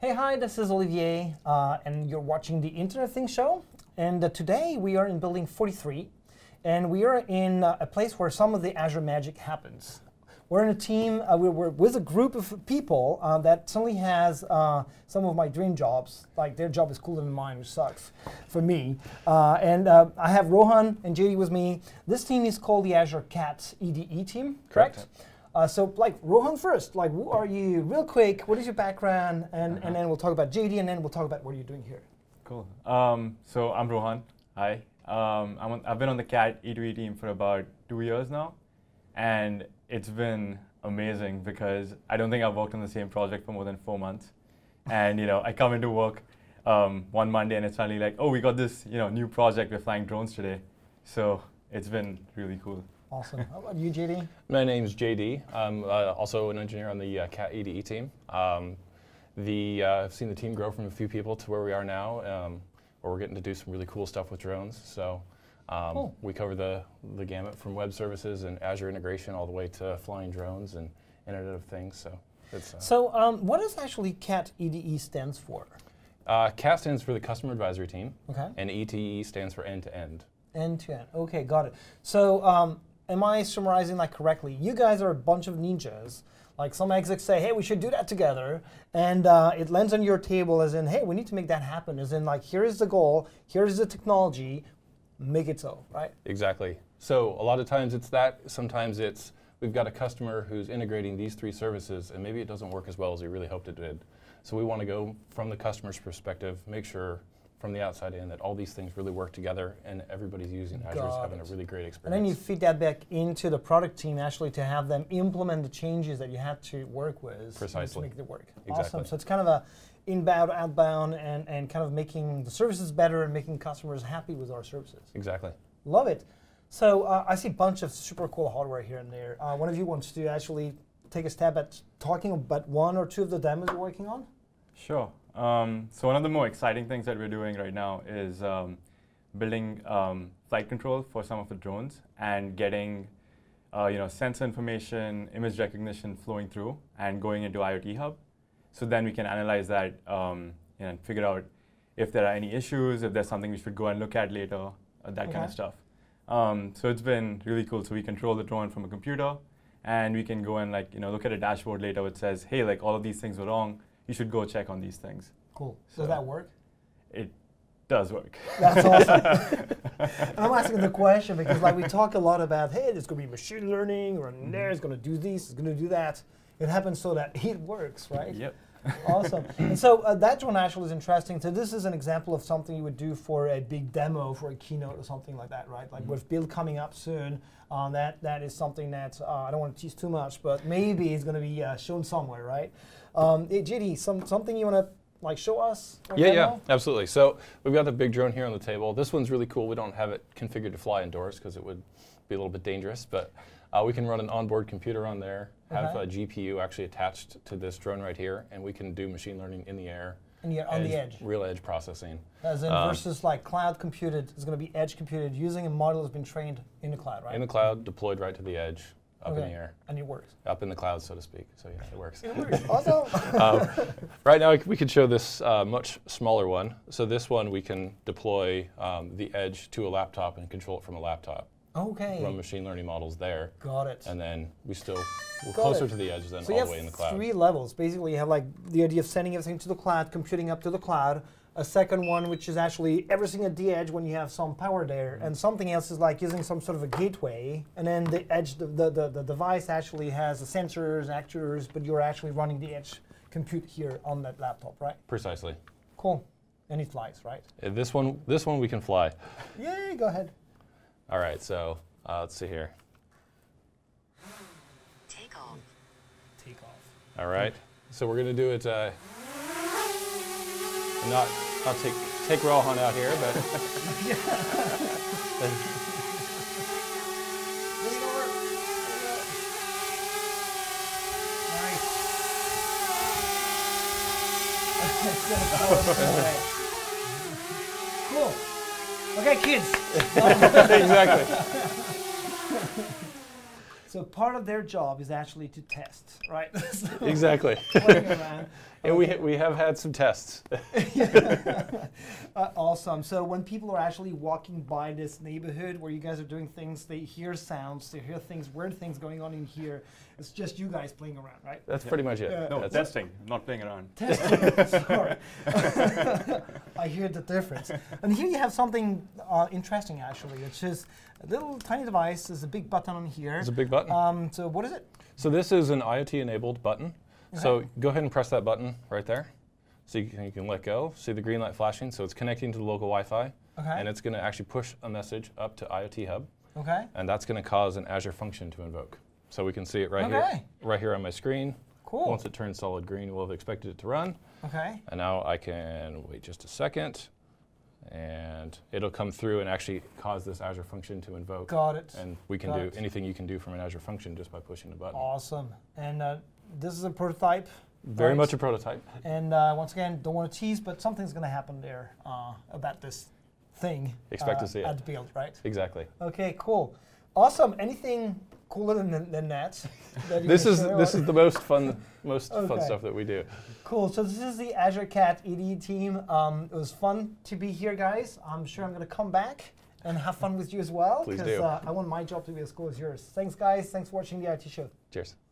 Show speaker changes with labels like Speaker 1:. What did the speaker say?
Speaker 1: Hey, hi, this is Olivier, and you're watching the Internet Things Show. And today we are in Building 43, and we are in a place where some of the Azure magic happens. We're in a team, we're with a group of people that suddenly has some of my dream jobs. Like their job is cooler than mine, which sucks for me. And I have Rohan and JD with me. This team is called the Azure Cat EDE team, correct? So like Rohan first, like who are you? Real quick, what is your background? And then we'll talk about JD, and then we'll talk about what you're doing here.
Speaker 2: Cool. So I'm Rohan. Hi. I've been on the Cat EDE team for about 2 years now, and it's been amazing because I don't think I've worked on the same project for more than 4 months. And I come into work one Monday and it's suddenly like, oh, we got this new project. We're flying drones today. So it's been really cool.
Speaker 1: Awesome. How about you, JD?
Speaker 3: My name is JD. I'm also an engineer on the Cat EDE team. I've seen the team grow from a few people to where we are now, where we're getting to do some really cool stuff with drones. So
Speaker 1: Cool.
Speaker 3: we cover the gamut from web services and Azure integration all the way to flying drones and Internet of Things. So it's
Speaker 1: what does actually Cat EDE stands for?
Speaker 3: CAT stands for the Customer Advisory Team,
Speaker 1: Okay.
Speaker 3: and ETE stands for end-to-end.
Speaker 1: End-to-end. Okay, got it. So am I summarizing that correctly? You guys are a bunch of ninjas. Like some execs say, hey, we should do that together. And it lands on your table as in, hey, we need to make that happen. As in, like, here is the goal, here is the technology, make it so, right?
Speaker 3: Exactly. So a lot of times it's that. Sometimes it's we've got a customer who's integrating these 3 services, and maybe it doesn't work as well as we really hoped it did. So we want to go from the customer's perspective, make sure from the outside in that all these things really work together and everybody's using Azure is having a really great experience.
Speaker 1: And then you feed that back into the product team actually to have them implement the changes that you had to work with
Speaker 3: Precisely.
Speaker 1: to make it work.
Speaker 3: Exactly.
Speaker 1: Awesome. So it's kind of a inbound, outbound, and kind of making the services better and making customers happy with our services.
Speaker 3: Exactly.
Speaker 1: Love it. So I see a bunch of super cool hardware here and there. One of you wants to actually take a stab at talking about 1 or 2 of the demos you're working on?
Speaker 2: Sure. So one of the more exciting things that we're doing right now is building flight control for some of the drones and getting sensor information, image recognition flowing through and going into IoT Hub. So then we can analyze that and figure out if there are any issues, if there's something we should go and look at later, that kind of stuff. So it's been really cool. So we control the drone from a computer, and we can go and look at a dashboard later which says, hey, like all of these things were wrong. You should go check on these things.
Speaker 1: Cool.
Speaker 2: So
Speaker 1: Does that work?
Speaker 2: It does work.
Speaker 1: That's awesome. And I'm asking the question because we talk a lot about, hey, there's going to be machine learning, or there's going to do this, it's going to do that. It happens so that it works, right?
Speaker 2: Yep.
Speaker 1: Awesome. And so that drone actually is interesting. So this is an example of something you would do for a big demo, for a keynote or something like that, right? Like with Build coming up soon, that is something that I don't want to tease too much, but maybe it's going to be shown somewhere, right? JD, something you want to show us?
Speaker 3: Yeah, absolutely. So we've got the big drone here on the table. This one's really cool. We don't have it configured to fly indoors because it would be a little bit dangerous, but we can run an onboard computer on there, have a GPU actually attached to this drone right here, and we can do machine learning in the air.
Speaker 1: On the edge.
Speaker 3: Real edge processing.
Speaker 1: As in versus cloud computed, it's going to be edge computed using a model that's been trained in the cloud, right?
Speaker 3: In the cloud, deployed right to the edge, up in the air.
Speaker 1: And it works.
Speaker 3: Up in the cloud, so to speak. So yeah, it works.
Speaker 1: It works. Awesome.
Speaker 3: Right now, we could show this much smaller one. So this one, we can deploy the edge to a laptop and control it from a laptop.
Speaker 1: Okay.
Speaker 3: Run machine learning models there.
Speaker 1: Got it.
Speaker 3: And then we're closer to the edge than all the way in the cloud.
Speaker 1: So you have 3 levels. Basically, you have the idea of sending everything to the cloud, computing up to the cloud. A second one, which is actually everything at the edge when you have some power there. And something else is like using some sort of a gateway. And then the edge, the device actually has the sensors, actuators, but you're actually running the edge compute here on that laptop, right?
Speaker 3: Precisely.
Speaker 1: Cool. And it flies, right?
Speaker 3: This one we can fly.
Speaker 1: Yay, go ahead.
Speaker 3: All right, so let's see here.
Speaker 4: Take off.
Speaker 1: Take off.
Speaker 3: All right, so we're gonna do it. Not take Rohan out here, but.
Speaker 1: Cool. Okay, kids.
Speaker 3: Exactly.
Speaker 1: So part of their job is actually to test, right? So
Speaker 3: Exactly.
Speaker 1: playing around.
Speaker 3: And we have had some tests.
Speaker 1: Awesome. So when people are actually walking by this neighborhood where you guys are doing things, they hear sounds, they hear things, weird things going on in here. It's just you guys playing around, right?
Speaker 3: That's pretty much it.
Speaker 2: No,
Speaker 3: That's
Speaker 2: testing, not playing around.
Speaker 1: Testing. Sorry. I hear the difference. And here you have something interesting, actually, which is a little tiny device. There's a big button on here.
Speaker 3: It's a big button.
Speaker 1: So what is it?
Speaker 3: So this is an IoT-enabled button.
Speaker 1: Okay.
Speaker 3: So go ahead and press that button right there. So you can let go. See the green light flashing? So it's connecting to the local Wi-Fi.
Speaker 1: Okay.
Speaker 3: And it's going to actually push a message up to IoT Hub.
Speaker 1: Okay.
Speaker 3: And that's going to cause an Azure function to invoke. So we can see it right
Speaker 1: Okay.
Speaker 3: here on my screen.
Speaker 1: Cool.
Speaker 3: Once it turns solid green, we'll have expected it to run.
Speaker 1: Okay.
Speaker 3: And now I can wait just a second, and it'll come through and actually cause this Azure function to invoke.
Speaker 1: Got it.
Speaker 3: And we can
Speaker 1: Got
Speaker 3: do
Speaker 1: it.
Speaker 3: anything you can do from an Azure function just by pushing the button.
Speaker 1: Awesome. And this is a prototype.
Speaker 3: Very
Speaker 1: right?
Speaker 3: much a prototype.
Speaker 1: And once again, don't want to tease, but something's going to happen there about this thing.
Speaker 3: Expect to see it.
Speaker 1: At the build, right?
Speaker 3: Exactly.
Speaker 1: Okay, cool. Awesome. Anything cooler than that? that you
Speaker 3: This
Speaker 1: can
Speaker 3: is
Speaker 1: share?
Speaker 3: the most fun
Speaker 1: Okay.
Speaker 3: stuff that we do.
Speaker 1: Cool. So this is the Azure Cat EDE team. It was fun to be here, guys. I'm sure I'm going to come back and have fun with you as well.
Speaker 3: Please
Speaker 1: Because
Speaker 3: do.
Speaker 1: I want my job to be as cool as yours. Thanks, guys. Thanks for watching the IT show.
Speaker 3: Cheers.